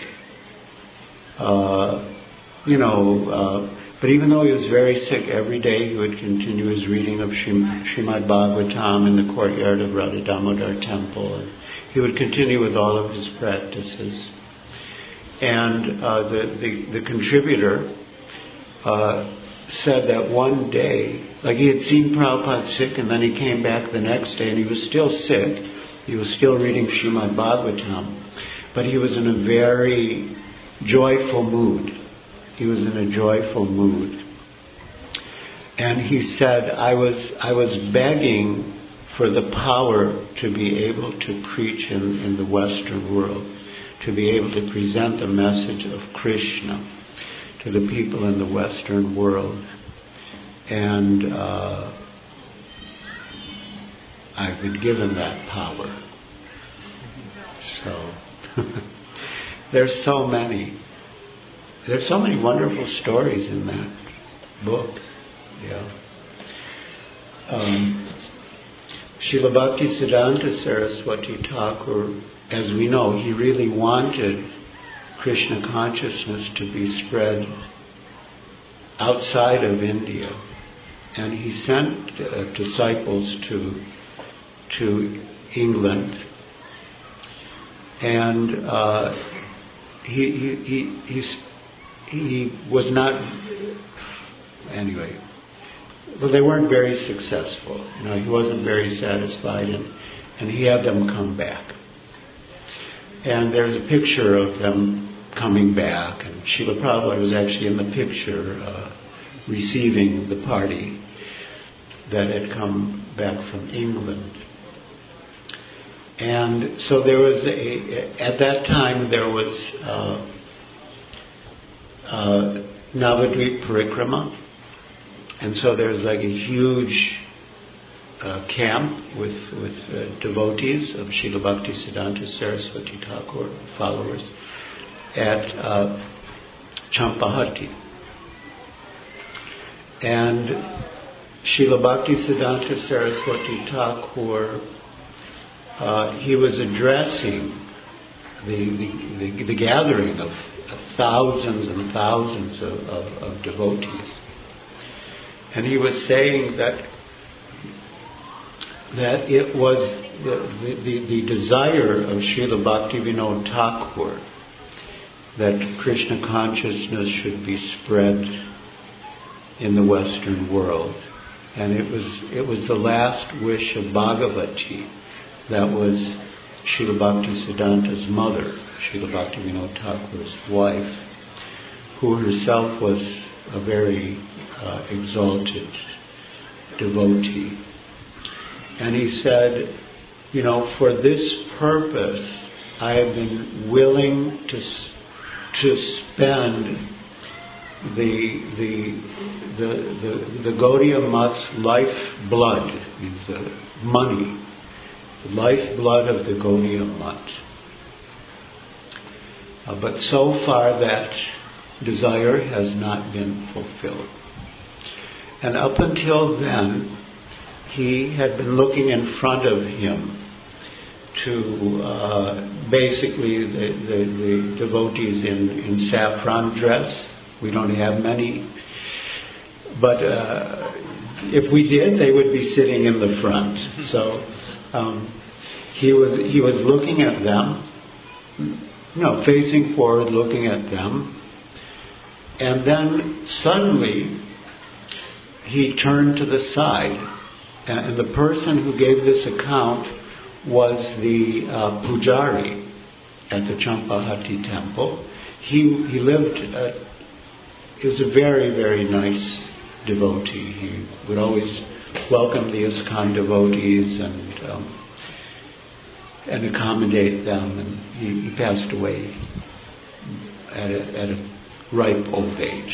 A: uh, you know, uh, but even though he was very sick, every day he would continue his reading of Srim- Srimad Bhagavatam in the courtyard of Radha Damodar temple. And he would continue with all of his practices. And uh, the, the, the contributor uh, said that one day, like he had seen Prabhupada sick, and then he came back the next day and he was still sick. He was still reading Srimad Bhagavatam, but he was in a very joyful mood. He was in a joyful mood. And he said, I was I was begging for the power to be able to preach in, in the Western world, to be able to present the message of Krishna to the people in the Western world. And uh, I've been given that power. So, there's so many. There's so many wonderful stories in that book. Yeah. Um, Srila Bhaktisiddhanta Saraswati Thakur, as we know, he really wanted Krishna consciousness to be spread outside of India. And he sent uh, disciples to to England. And uh, he, he, he, he's, he was not, anyway, well, they weren't very successful. You know, he wasn't very satisfied, and, and he had them come back. And there's a picture of them coming back, and Srila Prabhupada was actually in the picture uh, receiving the party that had come back from England. And so there was a, at that time there was uh, uh, Navadvip Parikrama, and so there's like a huge uh, camp with with uh, devotees of Srila Bhaktisiddhanta Saraswati Thakur, followers, at uh, Champahati. And Srila Bhaktisiddhanta Saraswati Thakur, Uh, he was addressing the, the, the, the gathering of thousands and thousands of, of, of devotees. And he was saying that that it was the, the, the desire of Srila Bhaktivinoda Thakur that Krishna consciousness should be spread in the Western world. And it was it was the last wish of Bhagavati. That was Srila Bhaktisiddhanta's mother, Srila Bhaktivinoda Thakur's wife, who herself was a very uh, exalted devotee. And he said, you know, for this purpose, I have been willing to to spend the the the the, the Gaudiya Math's life blood, means the money, the lifeblood of the Gaudiya Math. Uh, but so far that desire has not been fulfilled. And up until then, he had been looking in front of him to uh, basically the, the, the devotees in, in saffron dress. We don't have many. But uh, if we did, they would be sitting in the front. So um, he was he was looking at them, no, facing forward, looking at them. And then suddenly he turned to the side. And the person who gave this account was the uh, pujari at the Champahati temple. He he lived, uh, he was a very, very nice devotee. He would always welcome the ISKCON devotees and um, and accommodate them. And he, he passed away at a, at a ripe old age.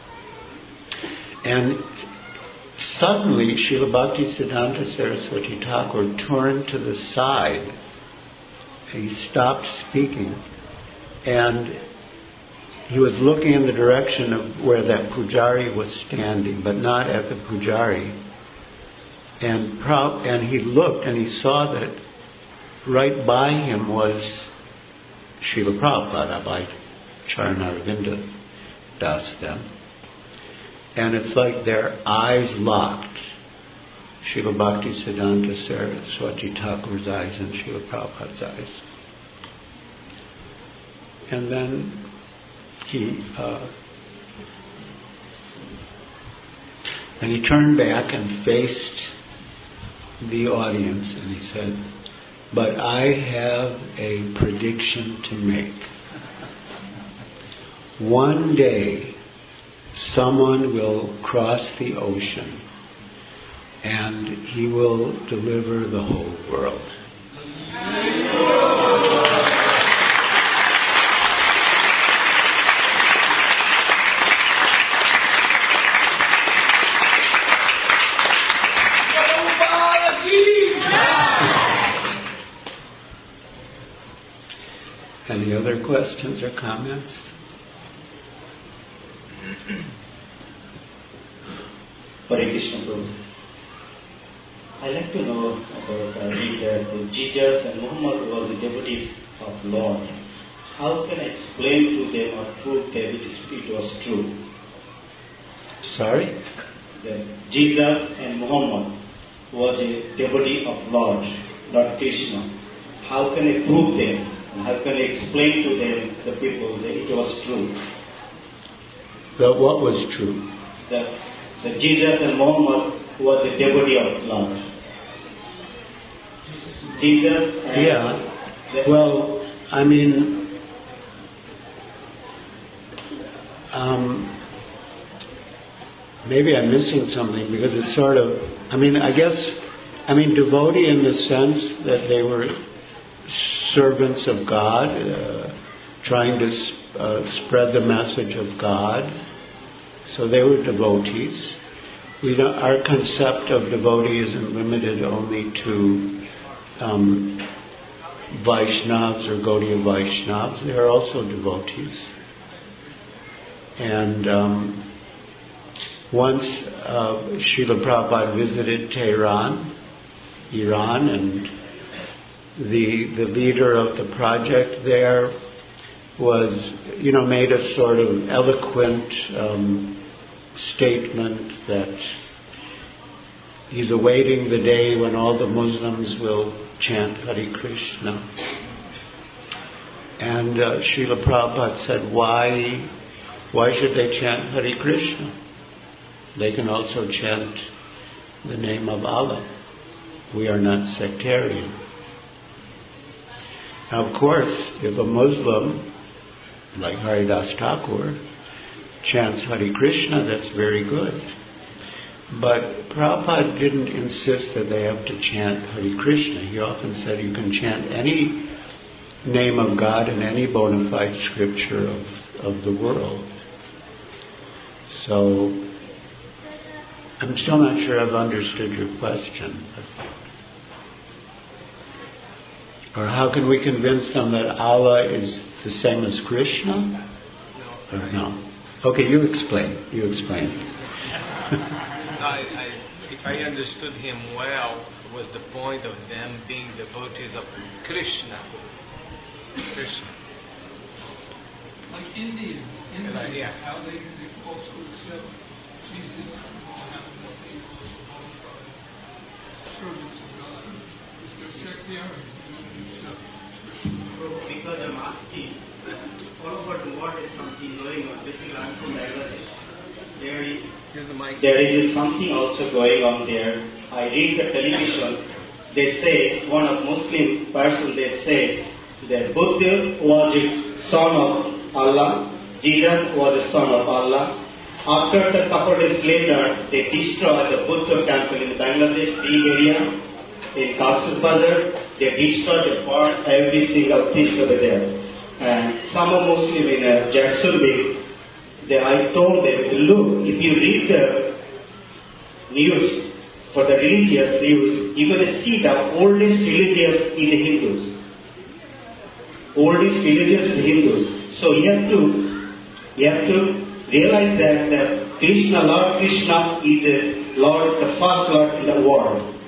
A: And suddenly, Srila Bhaktisiddhanta Saraswati Thakur turned to the side. He stopped speaking, and he was looking in the direction of where that pujari was standing, but not at the pujari, And Pro- and he looked and he saw that right by him was Srila Prabhupada, by Charanavinda Das then. And it's like their eyes locked. Srila Bhakti Siddhanta Saraswati Thakur's eyes and Srila Prabhupada's eyes. And then he uh, and he turned back and faced the audience and he said, "But I have a prediction to make. One day someone will cross the ocean and he will deliver the whole world." Any other questions or comments?
D: Hare Krishna Prabhu. I'd like to know about uh, that Jesus and Muhammad was a devotee of Lord. How can I explain to them or prove that it, is, it was true?
A: Sorry?
D: That Jesus and Muhammad was a devotee of Lord, Lord Krishna. How can I prove them? And how can I explain to them, the people, that it was true?
A: That what was true?
D: That, that Jesus and Muhammad was a devotee of Lord. Jesus and
A: yeah. Well, I mean, um, maybe I'm missing something because it's sort of, I mean, I guess, I mean, devotee in the sense that they were servants of God, uh, trying to uh, spread the message of God. So they were devotees. We don't, our concept of devotee isn't limited only to um, Vaishnavas or Gaudiya Vaishnavas. They are also devotees. And um, once uh, Srila Prabhupada visited Tehran, Iran, and the the leader of the project there was, you know, made a sort of eloquent um, statement that he's awaiting the day when all the Muslims will chant Hare Krishna. And uh, Srila Prabhupada said, why, why should they chant Hare Krishna? They can also chant the name of Allah. We are not sectarian. Now, of course, if a Muslim, like Haridas Thakur, chants Hare Krishna, that's very good. But Prabhupada didn't insist that they have to chant Hare Krishna. He often said you can chant any name of God in any bona fide scripture of, of the world. So, I'm still not sure I've understood your question. Or how can we convince them that Allah is the same as Krishna?
E: No.
A: Or no? Okay, you explain. You explain.
E: No, I, I, if I understood him well, was the point of them being devotees of Krishna. Krishna.
C: Like Indians, Indians,
E: Like, yeah.
C: how they, they also accept Jesus and they also servants of God. Is there sectarian?
D: Because I'm asking, all over the world is something going on. Basically, I'm from Bangladesh. There is,
E: Here's the mic.
D: there is something also going on there. I read the television. They say, one of Muslim person, they say that Buddha was a son of Allah. Jesus was a son of Allah. After the couple days later, they destroyed the Buddha temple in Bangladesh, big area. In Cox's Bazar, they destroyed, they burned every single piece over there. And some of Muslims in uh, Jacksonville, they, I told them, look, if you read the news, for the religious news, you're going to see the oldest religious is the Hindus. Oldest religious is Hindus. So you have to, you have to realize that uh, Krishna, Lord Krishna is the Lord, the first Lord in the world.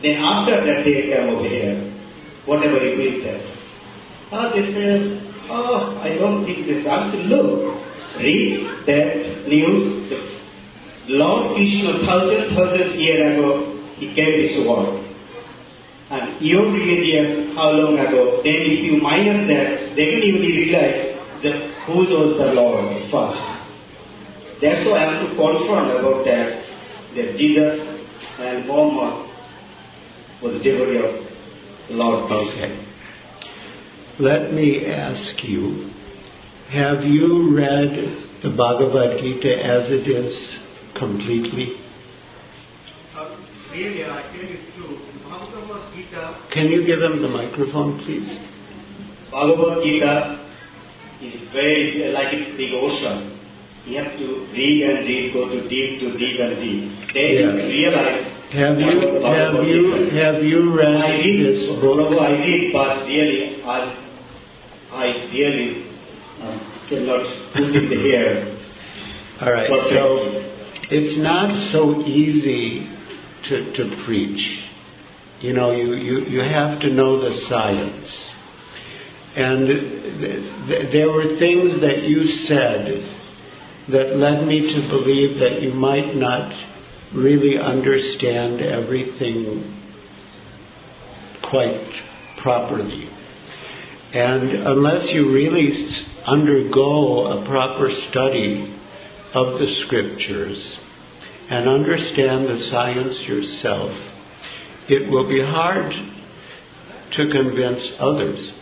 D: Then after that they came over here, whatever he built there. Ah, they said, oh, I don't think this. I said, look, read that news. The Lord Krishna, thousands, thousands years ago, he gave this word. And your religions, how long ago? Then if you minus that, they can even realize that who was the Lord first. That's why I have to confront about that, that Jesus and Muhammad was devotee of Lord Krishna.
A: Okay. Let me ask you, have you read the Bhagavad Gita as it is completely?
B: Uh, really, I tell you true. Bhagavad Gita.
A: Can you give him the microphone, please?
D: Bhagavad Gita is very like a big ocean. You have to read and read, go to deep to deep and deep. Then
A: Yes.
D: you realize.
A: Have you have
D: Bhagavad
A: you
D: Gita.
A: have you read
D: I read
A: this
D: Prabhu,
A: book?
D: I read, but really, I, I really um, cannot put it here.
A: All right.
D: Perfectly.
A: So it's not so easy to to preach. You know, you, you, you have to know the science. And th- th- there were things that you said that led me to believe that you might not really understand everything quite properly. And unless you really s- undergo a proper study of the scriptures and understand the science yourself, it will be hard to convince others,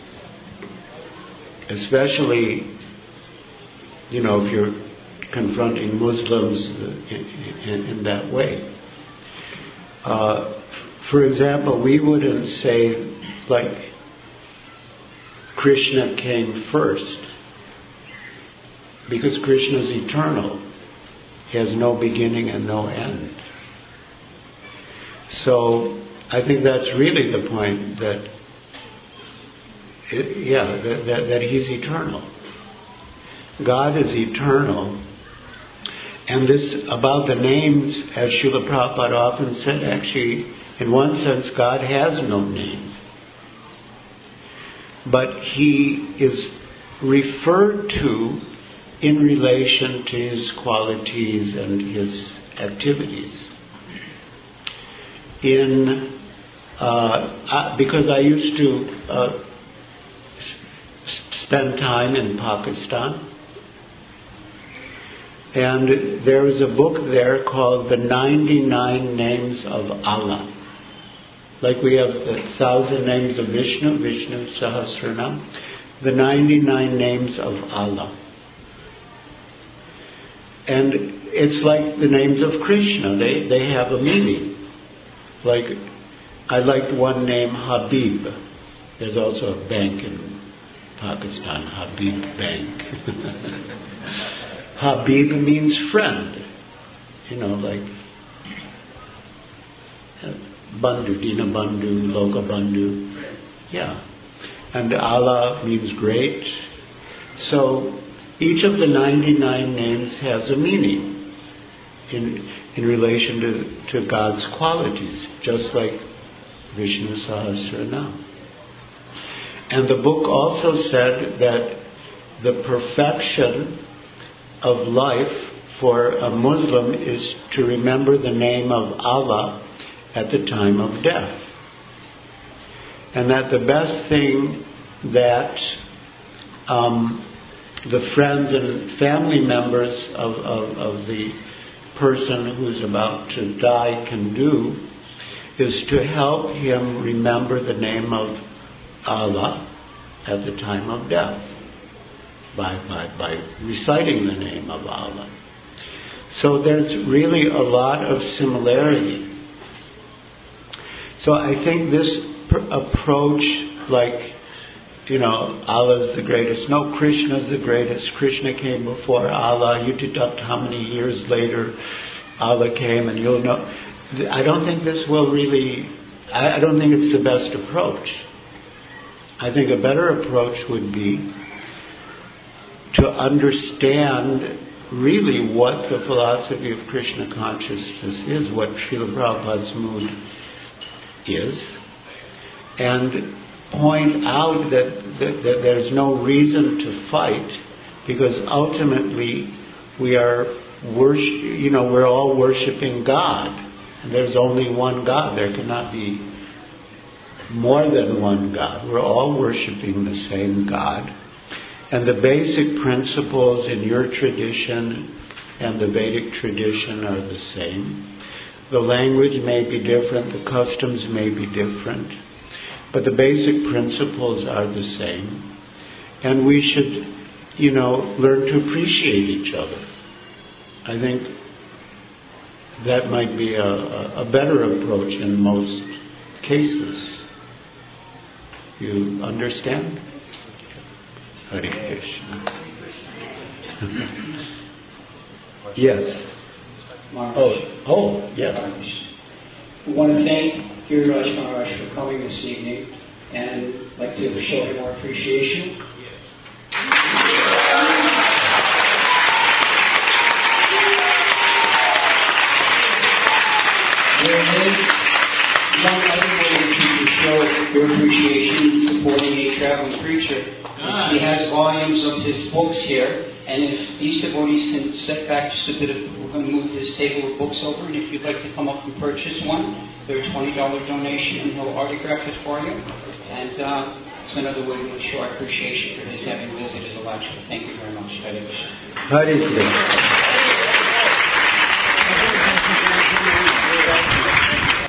A: especially, you know, if you're confronting Muslims in, in, in that way. Uh, for example, we wouldn't say, like, Krishna came first, because Krishna is eternal. He has no beginning and no end. So I think that's really the point, that, it, yeah, that, that, that he's eternal. God is eternal. And this, about the names, as Srila Prabhupada often said, actually, in one sense, God has no name. But he is referred to in relation to his qualities and his activities. In uh, because I used to uh, s- spend time in Pakistan, and there is a book there called The ninety-nine Names of Allah. Like we have the thousand names of Vishnu, Vishnu Sahasranam, the ninety-nine names of Allah. And it's like the names of Krishna, they, they have a meaning. Like, I liked one name, Habib. There's also a bank in Pakistan, Habib Bank. Habib means friend. You know, like uh, Bandhu, Dina Bandhu, Loka Bandhu. Yeah. And Allah means great. So each of the ninety-nine names has a meaning in in relation to, to God's qualities, just like Vishnu Sahasranam. And the book also said that the perfection of life for a Muslim is to remember the name of Allah at the time of death. And that the best thing that um, the friends and family members of, of, of the person who's about to die can do is to help him remember the name of Allah at the time of death by, by, by reciting the name of Allah. So there's really a lot of similarity. So I think this pr- approach, like, you know, Allah is the greatest. No, Krishna is the greatest. Krishna came before Allah. You deduct how many years later Allah came, and you'll know. I don't think this will really, I, I don't think it's the best approach. I think a better approach would be to understand really what the philosophy of Krishna consciousness is, what Srila Prabhupada's mood is, and point out that, that, that there's no reason to fight, because ultimately we are worship, you know, we're all worshiping God. And there's only one God. There cannot be more than one God. We're all worshiping the same God. And the basic principles in your tradition and the Vedic tradition are the same. The language may be different, the customs may be different, but the basic principles are the same. And we should, you know, learn to appreciate each other. I think that might be a, a better approach in most cases. You understand? Hare Krishna. Yes. Oh, oh, yes.
F: We want to thank Giriraj Maharaj for coming this evening and like to show him our appreciation. There is one other way that you can show your appreciation supporting a traveling preacher. He has volumes of his books here, and if these devotees can sit back just a bit, of, we're going to move this table of books over, and if you'd like to come up and purchase one, they're a twenty dollars donation, and he'll autograph it for you. And uh, it's another way to show our appreciation for his having visited Alachua. Thank you very much. Hare Krishna.
A: Hare Krishna.